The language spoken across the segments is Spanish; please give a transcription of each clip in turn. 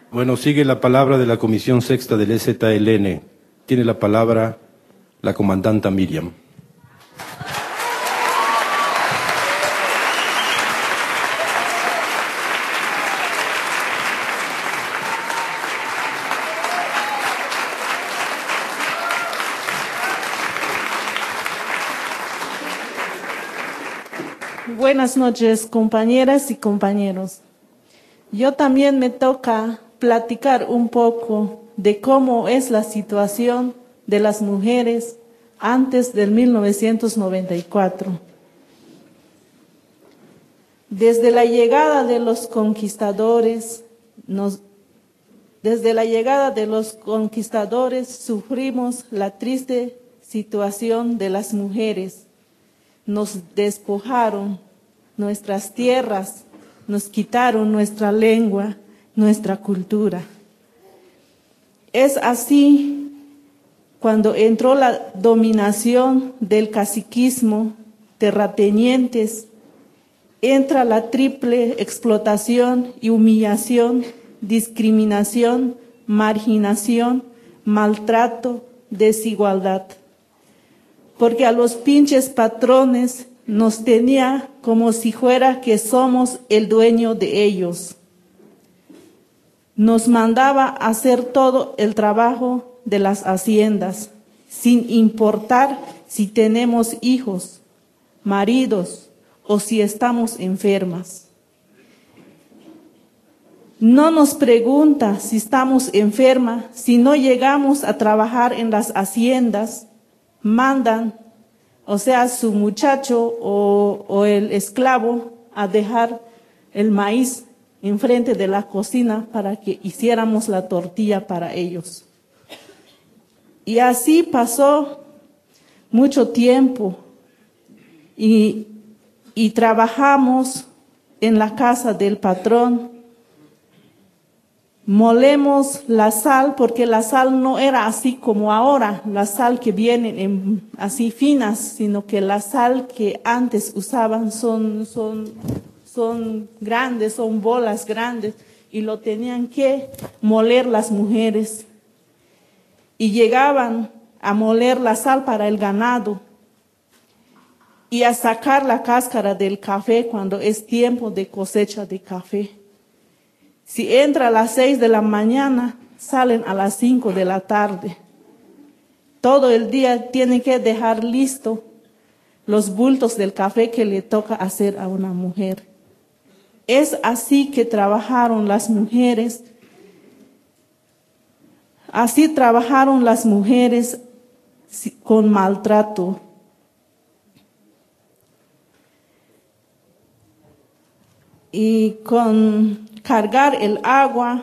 Bueno, sigue la palabra de la Comisión Sexta del EZLN. Tiene la palabra la comandanta Miriam. Buenas noches, compañeras y compañeros. Yo también me toca platicar un poco de cómo es la situación de las mujeres antes del 1994. Desde la llegada de los conquistadores, sufrimos la triste situación de las mujeres. Nos despojaron nuestras tierras, nos quitaron nuestra lengua, nuestra cultura. Es así cuando entró la dominación del caciquismo, terratenientes, entra la triple explotación y humillación, discriminación, marginación, maltrato, desigualdad. Porque a los pinches patrones nos tenía como si fuera que somos el dueño de ellos. Nos mandaba a hacer todo el trabajo de las haciendas, sin importar si tenemos hijos, maridos o si estamos enfermas. No nos pregunta si estamos enfermas, si no llegamos a trabajar en las haciendas, mandan, o sea, su muchacho o el esclavo a dejar el maíz enfrente de la cocina para que hiciéramos la tortilla para ellos. Y así pasó mucho tiempo y trabajamos en la casa del patrón. Molemos la sal, porque la sal no era así como ahora, la sal que viene así finas, sino que la sal que antes usaban son grandes, son bolas grandes, y lo tenían que moler las mujeres. Y llegaban a moler la sal para el ganado y a sacar la cáscara del café cuando es tiempo de cosecha de café. Si entra a las 6 de la mañana, salen a las 5 de la tarde. Todo el día tienen que dejar listo los bultos del café que le toca hacer a una mujer. Es así que trabajaron las mujeres. Así trabajaron las mujeres con maltrato. Y con cargar el agua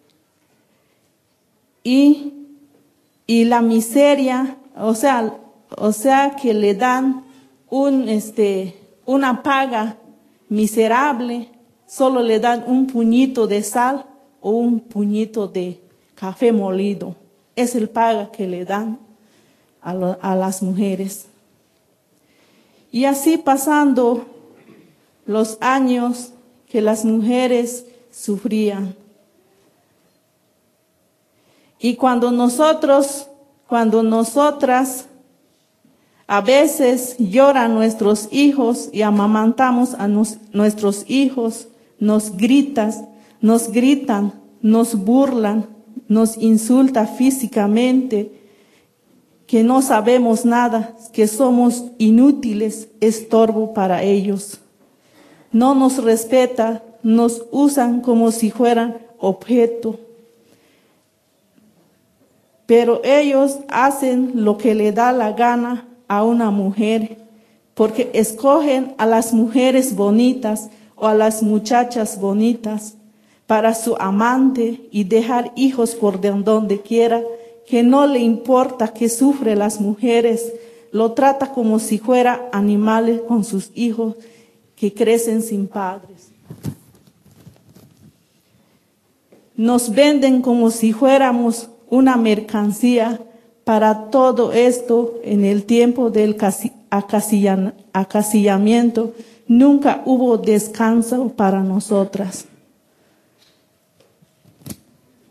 y la miseria, o sea que le dan una paga miserable, solo le dan un puñito de sal o un puñito de café molido. Es el paga que le dan a las mujeres. Y así pasando los años que las mujeres sufrían. Y cuando nosotras a veces lloran nuestros hijos y amamantamos a nuestros hijos, nos gritan, nos burlan, nos insultan físicamente, que no sabemos nada, que somos inútiles, estorbo para ellos. No nos respetan, nos usan como si fueran objeto. Pero ellos hacen lo que le da la gana a una mujer, porque escogen a las mujeres bonitas o a las muchachas bonitas para su amante y dejar hijos por donde quiera, que no le importa que sufren las mujeres, lo trata como si fuera animales con sus hijos que crecen sin padres. Nos venden como si fuéramos una mercancía. Para todo esto, en el tiempo del acasillamiento, nunca hubo descanso para nosotras.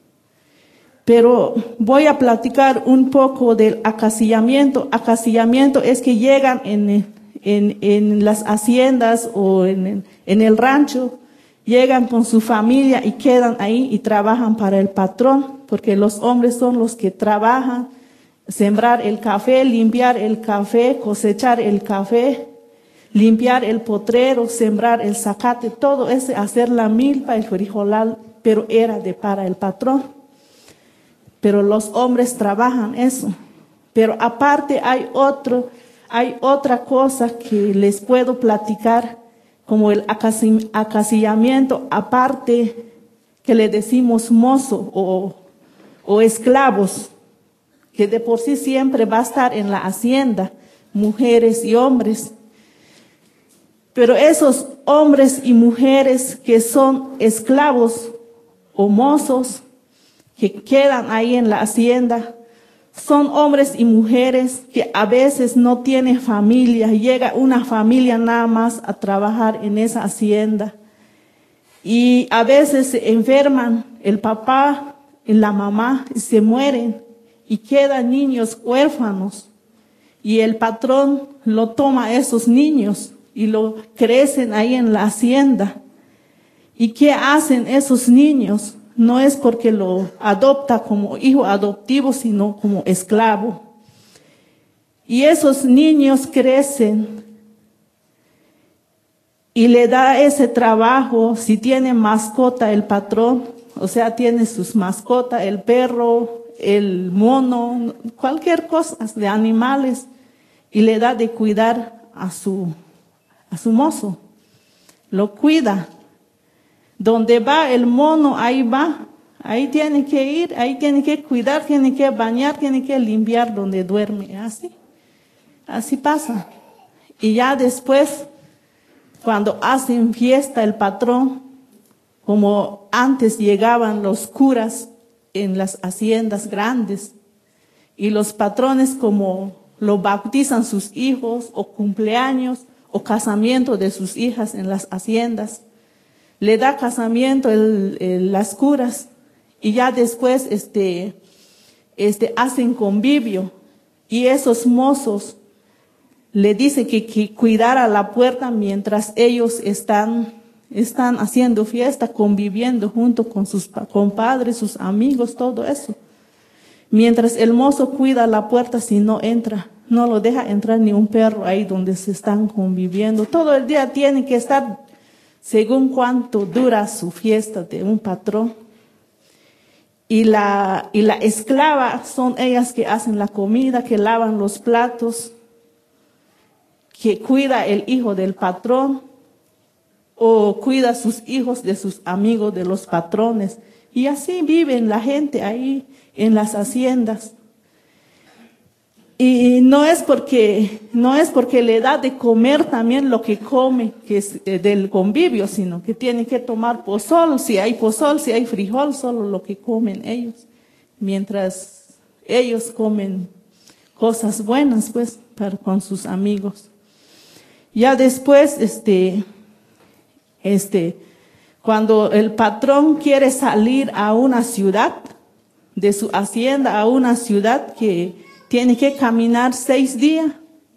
Pero voy a platicar un poco del acasillamiento. Acasillamiento es que llegan en las haciendas o en el rancho, llegan con su familia y quedan ahí y trabajan para el patrón, porque los hombres son los que trabajan, sembrar el café, limpiar el café, cosechar el café, limpiar el potrero, sembrar el zacate, todo ese, hacer la milpa, el frijolal, pero era para el patrón. Pero los hombres trabajan eso. Pero aparte hay otra cosa que les puedo platicar, como el acasillamiento, aparte que le decimos mozo o esclavos, que de por sí siempre va a estar en la hacienda, mujeres y hombres. Pero esos hombres y mujeres que son esclavos o mozos, que quedan ahí en la hacienda, son hombres y mujeres que a veces no tienen familia, llega una familia nada más a trabajar en esa hacienda. Y a veces se enferman el papá y la mamá y se mueren y quedan niños huérfanos. Y el patrón lo toma a esos niños y lo crecen ahí en la hacienda. ¿Y qué hacen esos niños? No es porque lo adopta como hijo adoptivo, sino como esclavo. Y esos niños crecen y le da ese trabajo. Si tiene mascota el patrón, o sea, tiene sus mascotas, el perro, el mono, cualquier cosa de animales, y le da de cuidar a su mozo. Lo cuida. Donde va el mono, ahí va. Ahí tiene que ir, ahí tiene que cuidar, tiene que bañar, tiene que limpiar donde duerme. Así pasa. Y ya después, cuando hacen fiesta el patrón, como antes llegaban los curas en las haciendas grandes, y los patrones como lo bautizan sus hijos, o cumpleaños, o casamiento de sus hijas en las haciendas, le da casamiento las curas, y ya después hacen convivio, y esos mozos le dicen que cuidara la puerta mientras ellos están haciendo fiesta, conviviendo junto con sus compadres, sus amigos, todo eso. Mientras el mozo cuida la puerta, si no entra, no lo deja entrar ni un perro ahí donde se están conviviendo. Todo el día tiene que estar según cuánto dura su fiesta de un patrón. Y la esclava son ellas que hacen la comida, que lavan los platos, que cuida el hijo del patrón, o cuida a sus hijos de sus amigos, de los patrones. Y así viven la gente ahí en las haciendas. Y no es porque le da de comer también lo que come, que es del convivio, sino que tiene que tomar pozol, si hay frijol, solo lo que comen ellos. Mientras ellos comen cosas buenas, pues, con sus amigos. Ya después, cuando el patrón quiere salir a una ciudad, de su hacienda a una ciudad que tiene que caminar 6 días,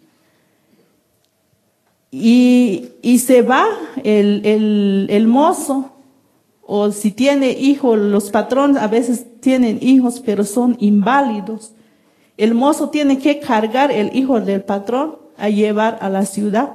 y se va el mozo, o si tiene hijos, los patrones a veces tienen hijos pero son inválidos. El mozo tiene que cargar el hijo del patrón a llevar a la ciudad.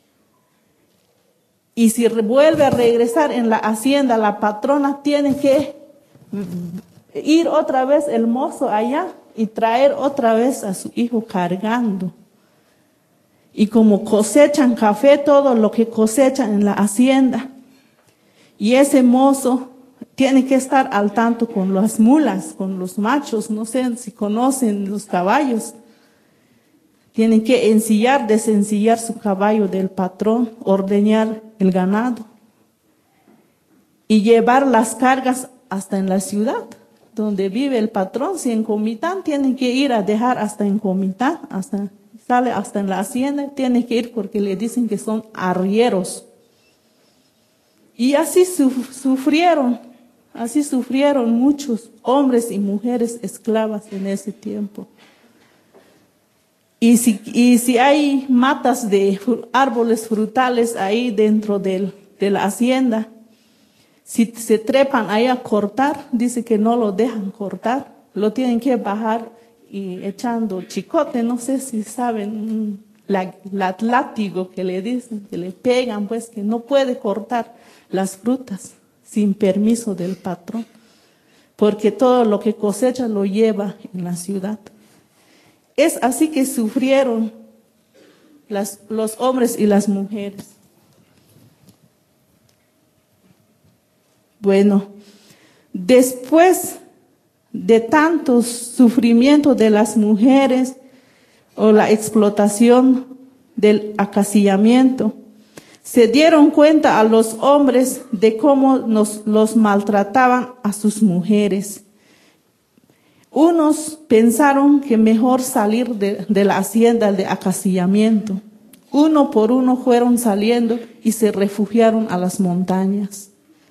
Y si vuelve a regresar en la hacienda, la patrona tiene que ir otra vez el mozo allá y traer otra vez a su hijo cargando. Y como cosechan café, todo lo que cosechan en la hacienda, y ese mozo tiene que estar al tanto con las mulas, con los machos, no sé si conocen los caballos. Tienen que desensillar su caballo del patrón, ordeñar el ganado y llevar las cargas hasta en la ciudad donde vive el patrón. Si en Comitán, tienen que ir a dejar hasta en Comitán, sale hasta en la hacienda, tiene que ir porque le dicen que son arrieros. Y así sufrieron Así sufrieron muchos hombres y mujeres esclavas en ese tiempo. Y si hay matas de árboles frutales ahí dentro de la hacienda, si se trepan ahí a cortar, dice que no lo dejan cortar, lo tienen que bajar y echando chicote, no sé si saben, látigo que le dicen, que le pegan, pues que no puede cortar las frutas sin permiso del patrón, porque todo lo que cosecha lo lleva en la ciudad. Es así que sufrieron los hombres y las mujeres. Bueno, después de tantos sufrimientos de las mujeres o la explotación del acasillamiento, se dieron cuenta a los hombres de cómo los maltrataban a sus mujeres. Unos pensaron que mejor salir de la hacienda de acasillamiento. Uno por uno fueron saliendo y se refugiaron a las montañas.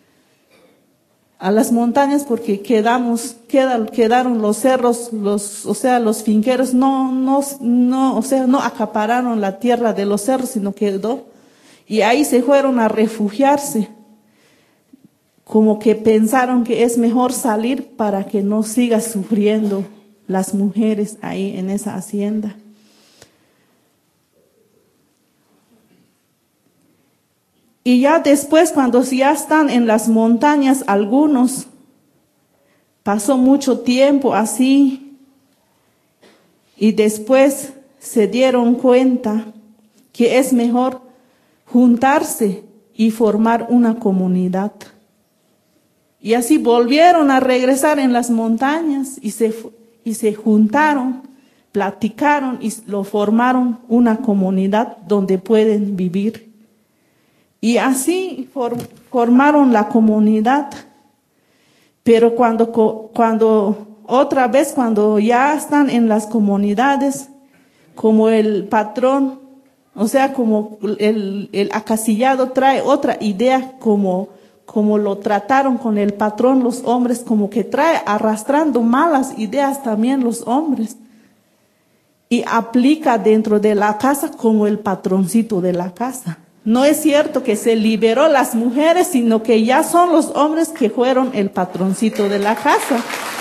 A las montañas porque quedaron los cerros, los finqueros no acapararon la tierra de los cerros, sino quedó. Y ahí se fueron a refugiarse. Como que pensaron que es mejor salir para que no siga sufriendo las mujeres ahí en esa hacienda. Y ya después, cuando ya están en las montañas, algunos, pasó mucho tiempo así, y después se dieron cuenta que es mejor juntarse y formar una comunidad. Y así volvieron a regresar en las montañas y se juntaron, platicaron y lo formaron una comunidad donde pueden vivir. Y así formaron la comunidad. Pero cuando ya están en las comunidades, como el patrón, como el acasillado trae otra idea, como lo trataron con el patrón los hombres, como que trae arrastrando malas ideas también los hombres. Y aplica dentro de la casa como el patroncito de la casa. No es cierto que se liberó las mujeres, sino que ya son los hombres que fueron el patroncito de la casa.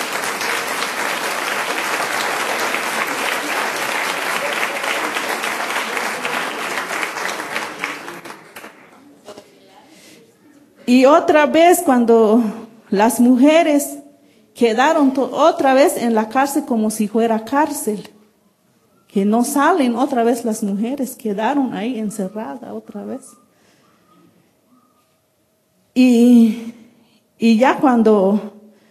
Y otra vez cuando las mujeres quedaron otra vez en la cárcel como si fuera cárcel, que no salen otra vez las mujeres, quedaron ahí encerradas otra vez. Y ya cuando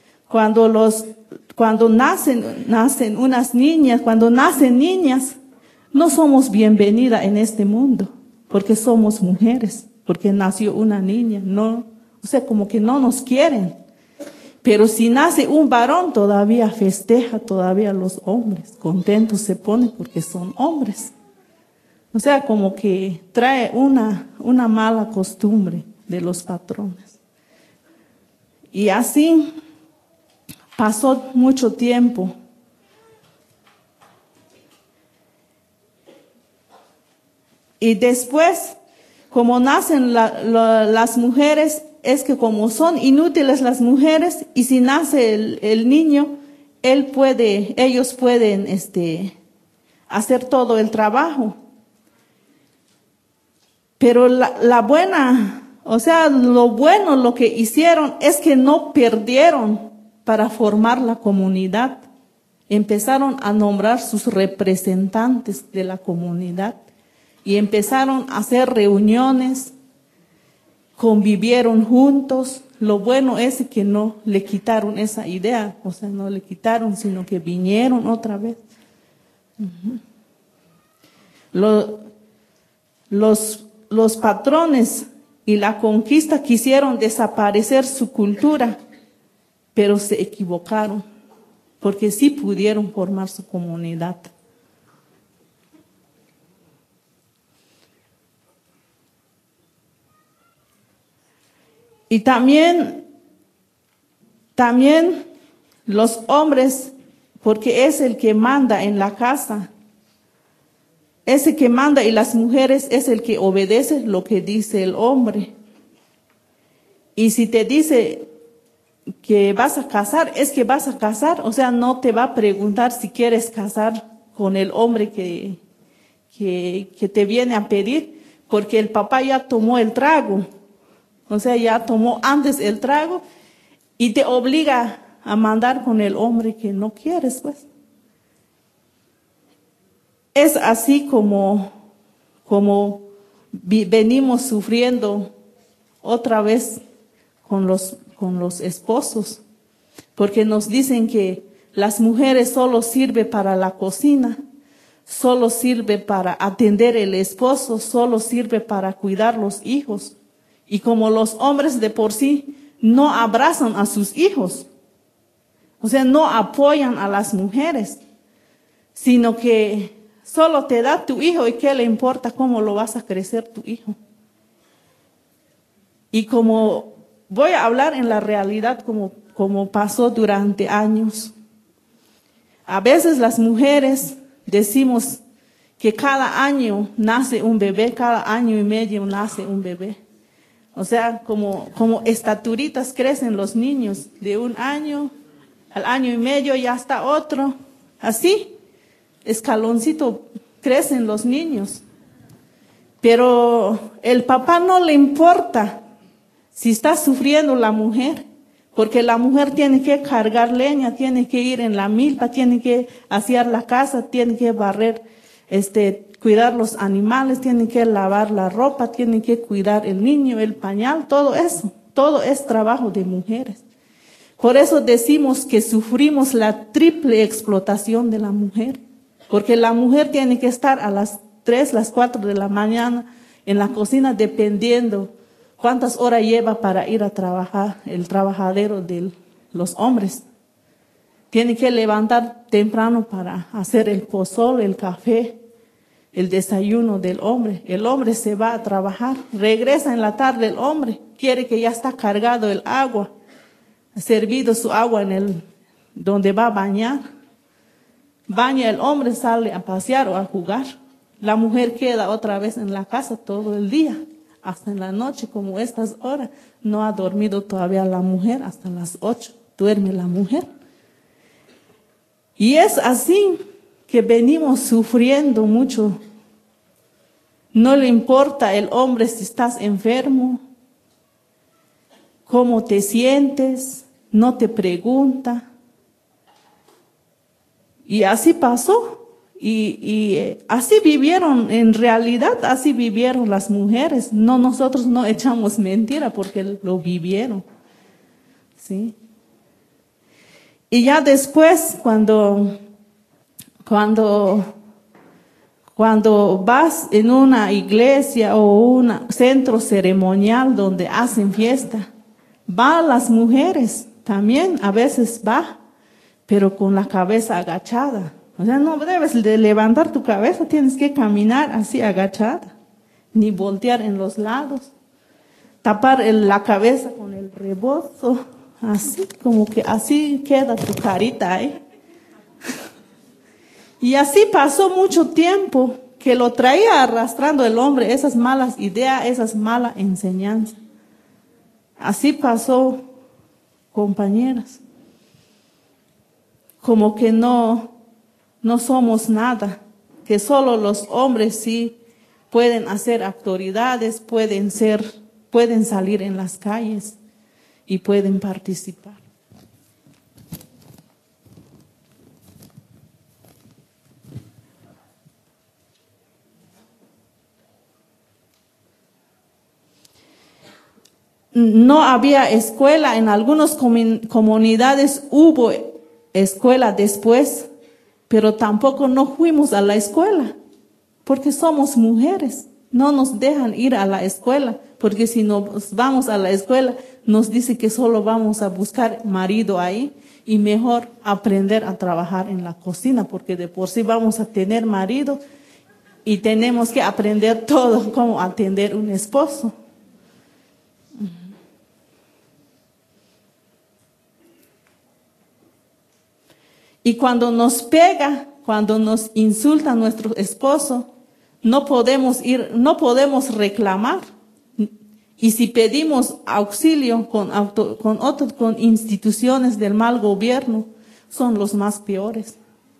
nacen unas niñas, cuando nacen niñas, no somos bienvenidas en este mundo, porque somos mujeres, porque nació una niña, no, como que no nos quieren. Pero si nace un varón, todavía festeja, todavía los hombres contentos se ponen porque son hombres. Como que trae una mala costumbre de los patrones. Y así pasó mucho tiempo. Y después, como nacen las mujeres, es que como son inútiles las mujeres, y si nace el niño, ellos pueden hacer todo el trabajo. Pero lo bueno, lo que hicieron es que no perdieron para formar la comunidad. Empezaron a nombrar sus representantes de la comunidad y empezaron a hacer reuniones. Convivieron juntos. Lo bueno es que no le quitaron esa idea, no le quitaron, sino que vinieron otra vez. Los patrones y la conquista quisieron desaparecer su cultura, pero se equivocaron, porque sí pudieron formar su comunidad. Y también También los hombres, porque es el que manda en la casa, es el que manda, y las mujeres es el que obedece lo que dice el hombre. Y si te dice que vas a casar, es que vas a casar, o sea, no te va a preguntar si quieres casar con el hombre que te viene a pedir, porque el papá ya tomó el trago, o sea, ya tomó antes el trago y te obliga a mandar con el hombre que no quieres, pues. Es así como venimos sufriendo otra vez con los esposos, porque nos dicen que las mujeres solo sirven para la cocina, solo sirve para atender el esposo, solo sirve para cuidar los hijos. Y como los hombres de por sí no abrazan a sus hijos, o sea, no apoyan a las mujeres, sino que solo te da tu hijo y qué le importa cómo lo vas a crecer tu hijo. Y como voy a hablar en la realidad como pasó durante años. A veces las mujeres decimos que cada año nace un bebé, cada año y medio nace un bebé. O sea, como estaturitas crecen los niños, de un año al año y medio ya está otro. Así, escaloncito crecen los niños. Pero el papá no le importa si está sufriendo la mujer, porque la mujer tiene que cargar leña, tiene que ir en la milpa, tiene que asear la casa, tiene que barrer, cuidar los animales, tiene que lavar la ropa, tiene que cuidar el niño, el pañal, todo eso. Todo es trabajo de mujeres. Por eso decimos que sufrimos la triple explotación de la mujer, porque la mujer tiene que estar a las 3, las 4 de la mañana en la cocina dependiendo cuántas horas lleva para ir a trabajar el trabajadero de los hombres. Tiene que levantar temprano para hacer el pozole, el café, el desayuno del hombre. El hombre se va a trabajar, regresa en la tarde el hombre, quiere que ya está cargado el agua, ha servido su agua donde va a bañar. Baña el hombre, sale a pasear o a jugar. La mujer queda otra vez en la casa todo el día, hasta en la noche, como estas horas. No ha dormido todavía la mujer, hasta las 8 duerme la mujer. Y es así que venimos sufriendo mucho. No le importa el hombre si estás enfermo, cómo te sientes, no te pregunta. Y así pasó. Y así vivieron, en realidad así vivieron las mujeres. No, nosotros no echamos mentira porque lo vivieron. ¿Sí? Y ya después, cuando vas en una iglesia o un centro ceremonial donde hacen fiesta, van las mujeres también, a veces va, pero con la cabeza agachada. O sea, no debes de levantar tu cabeza, tienes que caminar así agachada, ni voltear en los lados, tapar la cabeza con el rebozo, así, como que así queda tu carita ahí. Y así pasó mucho tiempo que lo traía arrastrando el hombre, esas malas ideas, esas malas enseñanzas. Así pasó, compañeras. Como que no somos nada, que solo los hombres sí pueden hacer autoridades, pueden salir en las calles y pueden participar. No había escuela, en algunas comunidades hubo escuela después, pero tampoco no fuimos a la escuela, porque somos mujeres. No nos dejan ir a la escuela, porque si nos vamos a la escuela, nos dice que solo vamos a buscar marido ahí, y mejor aprender a trabajar en la cocina, porque de por sí vamos a tener marido, y tenemos que aprender todo, cómo atender un esposo. Y cuando nos pega, cuando nos insulta nuestro esposo, no podemos reclamar. Y si pedimos auxilio con instituciones del mal gobierno, son los más peores.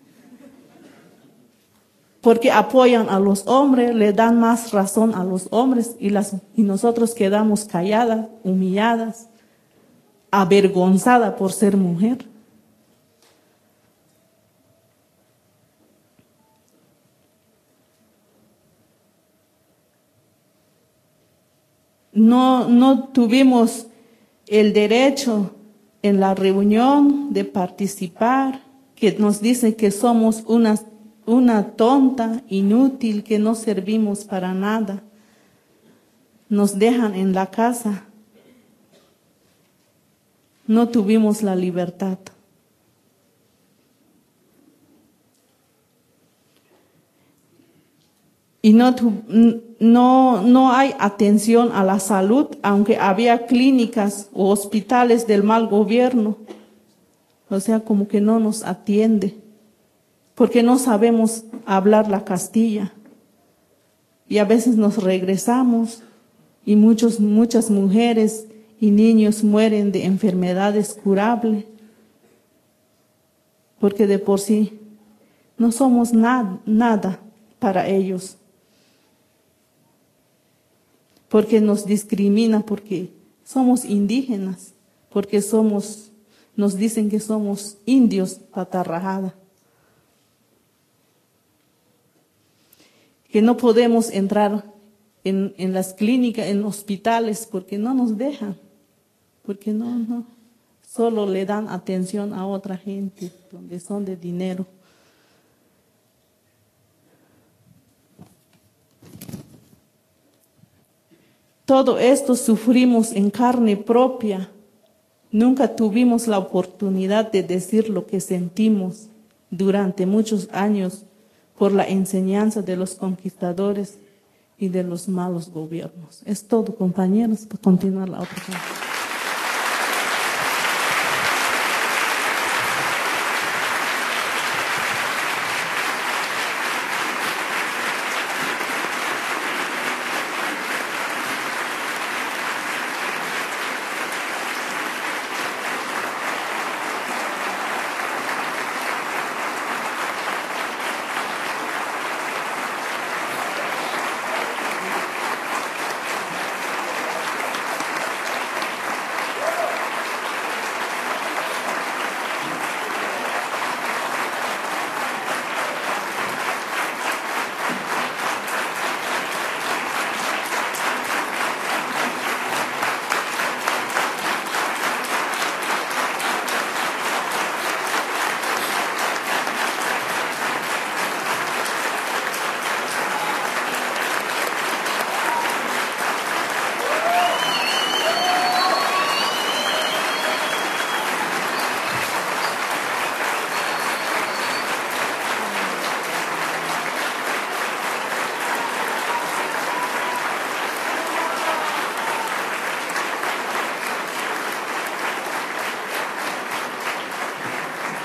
Porque apoyan a los hombres, le dan más razón a los hombres y nosotros quedamos calladas, humilladas, avergonzadas por ser mujer. No tuvimos el derecho en la reunión de participar, que nos dicen que somos una tonta, inútil, que no servimos para nada. Nos dejan en la casa. No tuvimos la libertad. Y no hay atención a la salud, aunque había clínicas o hospitales del mal gobierno. O sea, como que no nos atiende, porque no sabemos hablar la castilla. Y a veces nos regresamos y muchas mujeres y niños mueren de enfermedades curables, porque de por sí no somos nada para ellos. Porque nos discriminan, porque somos indígenas, porque nos dicen que somos indios patarrajada. Que no podemos entrar en las clínicas, en hospitales, porque no nos dejan, porque no, solo le dan atención a otra gente, donde son de dinero. Todo esto sufrimos en carne propia. Nunca tuvimos la oportunidad de decir lo que sentimos durante muchos años por la enseñanza de los conquistadores y de los malos gobiernos. Es todo, compañeros, para continuar la otra parte.